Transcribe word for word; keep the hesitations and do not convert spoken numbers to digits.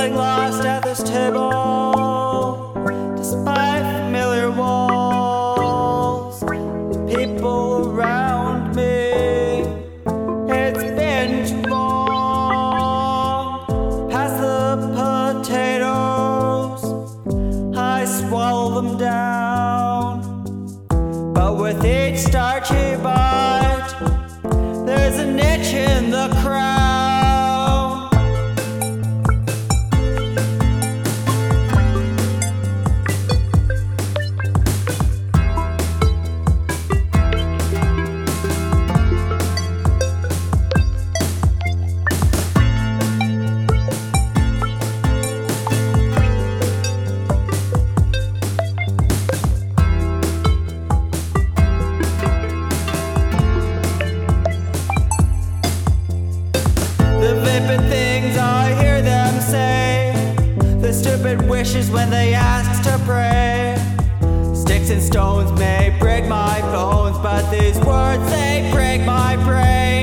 feeling lost at this table, despite familiar walls, people around me. It's been too long. Pass the potatoes, I swallow them down. But with each starchy bite, there's an itch in the crowd. The vapid things I hear them say, the stupid wishes when they ask to pray. Sticks and stones may break my bones, but these words, they break my brain.